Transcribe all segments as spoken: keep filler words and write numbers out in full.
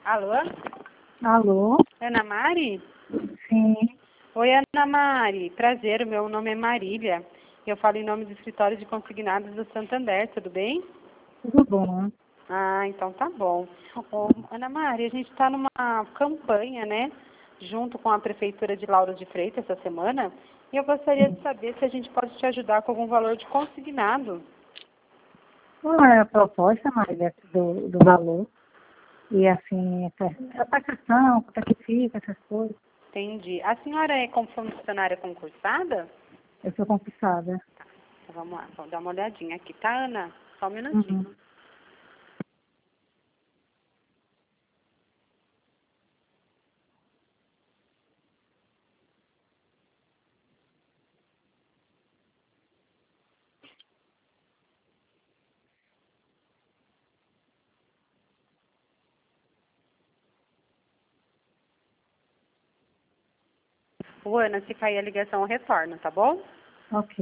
Alô? Alô? Ana Mari? Sim. Oi, Ana Mari. Prazer, meu nome é Marília. Eu falo em nome do escritório de consignados do Santander, tudo bem? Tudo bom? Ah, então tá bom. Ô, Ana Mari, a gente está numa campanha, né? Junto com a Prefeitura de Lauro de Freitas essa semana. E eu gostaria de saber se a gente pode te ajudar com algum valor de consignado. Qual é a proposta, Marília, do, do valor? E assim, a taxação, quanto é que fica, essas coisas? Entendi. A senhora é como funcionária concursada? Eu sou concursada. Então, vamos lá, vamos dar uma olhadinha aqui, tá, Ana? Só um minutinho. Uhum. Ô, Ana, se cair a ligação, eu retorno, tá bom? Ok.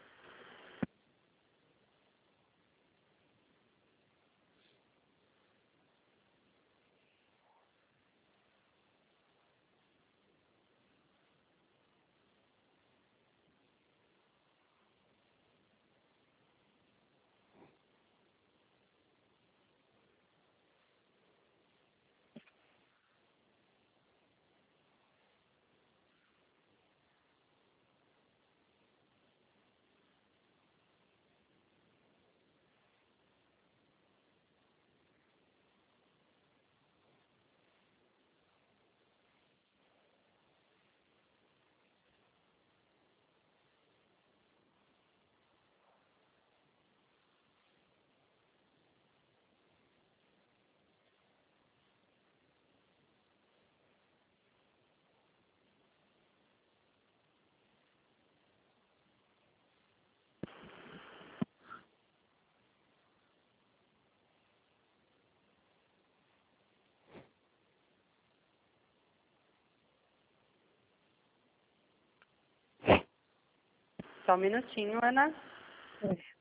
Só um minutinho, Ana. Pois.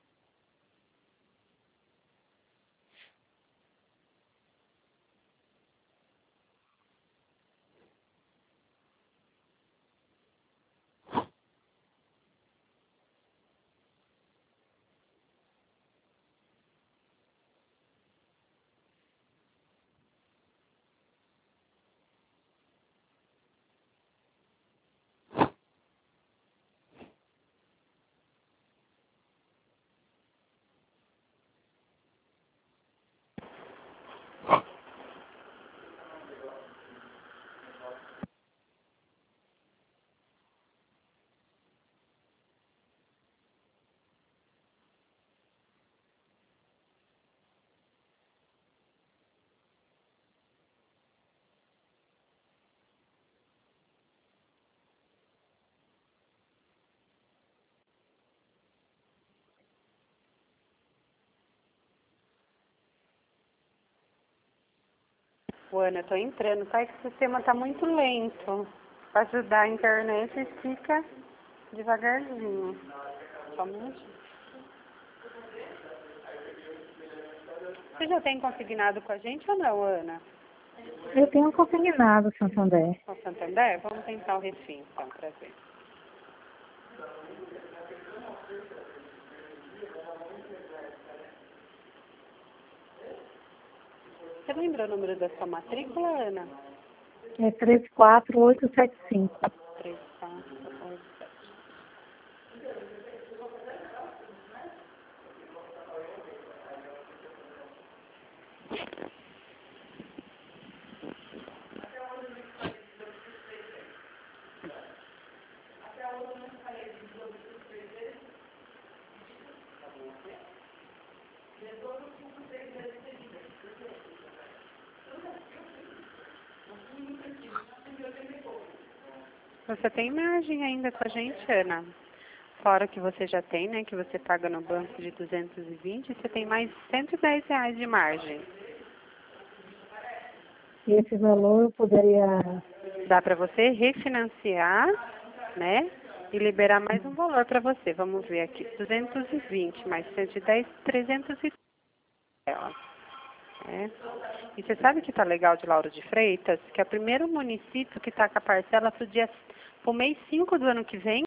Ô, Ana, eu tô entrando, tá? É que o sistema tá muito lento. Pra ajudar a internet, fica devagarzinho. Só um minutinho. Você já tem consignado com a gente ou não, Ana? Eu tenho um consignado, Santander. Com o Santander? Vamos tentar o refim, então, pra ver. Você lembra o número da sua matrícula, Ana? É três quatro oito sete cinco. Três, quatro, oito, sete. Você tem margem ainda com a gente, Ana? Fora que você já tem, né? Que você paga no banco de duzentos e vinte, você tem mais cento e dez reais de margem. E esse valor eu poderia... Dá para você refinanciar, né? E liberar mais um valor para você. Vamos ver aqui. duzentos e vinte mais cento e dez, trezentos e trinta. É. E você sabe que tá legal de Lauro de Freitas? Que é o primeiro município que tá com a parcela pro dia, pro mês cinco do ano que vem.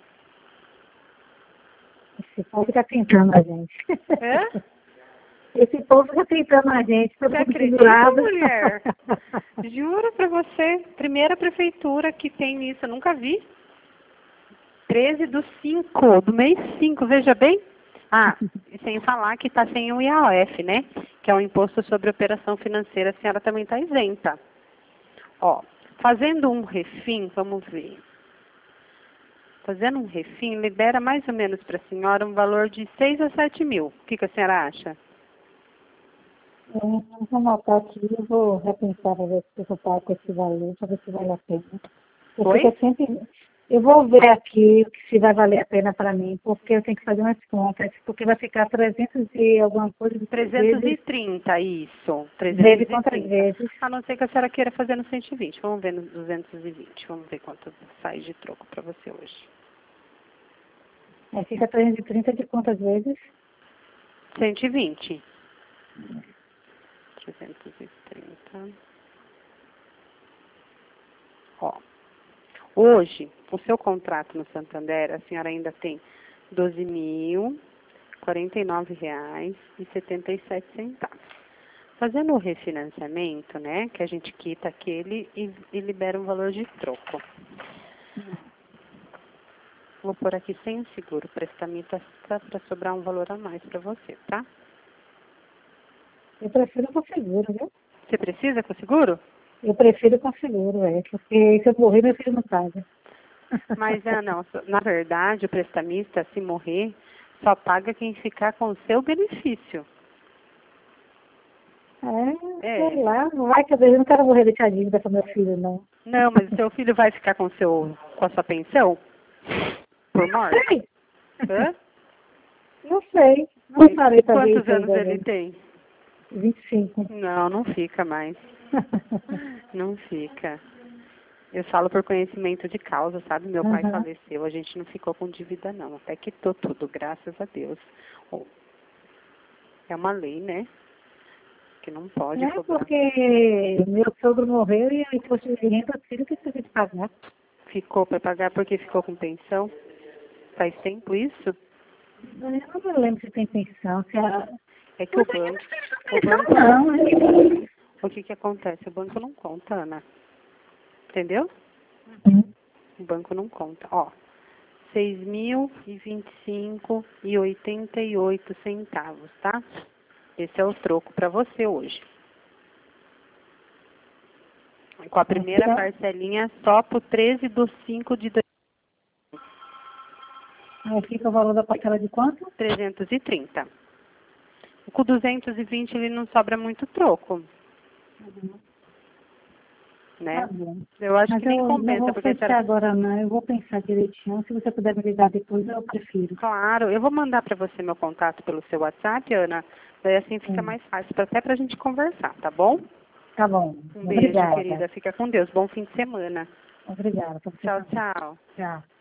Esse povo está tentando a gente. É? Esse povo está tentando a gente. Todo Você mundo acredita, pendurado. mulher? Juro pra você, primeira prefeitura que tem isso, eu nunca vi. treze do cinco, do mês cinco, veja bem. Ah, e sem falar que está sem o I A F, né? Que é o Imposto sobre Operação Financeira, a senhora também está isenta. Ó, fazendo um refim, vamos ver. Fazendo um refim, libera mais ou menos para a senhora um valor de seis a sete mil. O que, que a senhora acha? É, eu vou anotar aqui, eu vou repensar para ver se eu pago com esse valor, para ver se vale a pena. Eu, Oi? fico sempre, eu vou ver aqui se vai valer a pena para mim, porque eu tenho que fazer umas contas, porque vai ficar trezentos e alguma coisa de trezentos e vezes, trinta, isso. vezes quantas trezentos e trinta. vezes. A não ser que a senhora queira fazer no cento e vinte. Vamos ver no duzentos e vinte. Vamos ver quanto sai de troco para você hoje. É, fica trezentos e trinta de quantas vezes? cento e vinte. trezentos e trinta. Ó, hoje, o seu contrato no Santander, a senhora ainda tem doze mil e quarenta e nove reais e setenta e sete centavos. Fazendo o refinanciamento, né, que a gente quita aquele e, e libera um valor de troco. Vou pôr aqui sem o seguro, prestamista para sobrar um valor a mais para você, tá? Eu prefiro com seguro, viu? Você precisa com seguro? Eu prefiro com seguro, é, porque se eu morrer, meu filho não paga. Mas, ah, não, na verdade, o prestamista, se morrer, só paga quem ficar com o seu benefício. É, É. sei lá, vai que eu não quero morrer deixar dívida com meu filho, não. Não, mas o seu filho vai ficar com, seu, com a sua pensão? Por morte? Não sei. Hã? Não sei. Não parei pra ver Quantos isso anos ainda ele não. tem? vinte e cinco. Não, não fica mais. Não fica. Eu falo por conhecimento de causa, sabe? Meu pai Uhum. faleceu, a gente não ficou com dívida não, até quitou tudo, graças a Deus. Oh, é uma lei, né? Que não pode É cobrar. porque meu sogro morreu e o imposto de renda o filho que teve de pagar. Ficou para pagar porque ficou com pensão? Faz tempo isso? Eu não me lembro se tem pensão, se a... É que o banco, o Pensão banco, não, é. o que que acontece? O banco não conta, Ana. Entendeu? Uhum. O banco não conta. Ó, seis mil e vinte e cinco e oitenta e oito centavos, tá? Esse é o troco para você hoje. Com a primeira Então, parcelinha só por treze do cinco de aí fica o valor da parcela de quanto? trezentos e trinta. Com duzentos e vinte ele não sobra muito troco, Uhum. né? Tá bom. Eu acho Mas que nem eu não compensa, vou porque a fechar senhora... agora não, eu vou pensar direitinho. Se você puder me ligar depois, eu prefiro. Claro, eu vou mandar para você meu contato pelo seu WhatsApp, Ana. Daí assim fica Sim. mais fácil, pra- até para a gente conversar, tá bom? Tá bom. Um beijo, Obrigada. querida. Fica com Deus. Bom fim de semana. Obrigada. Pra você Tchau, também. tchau. Tchau.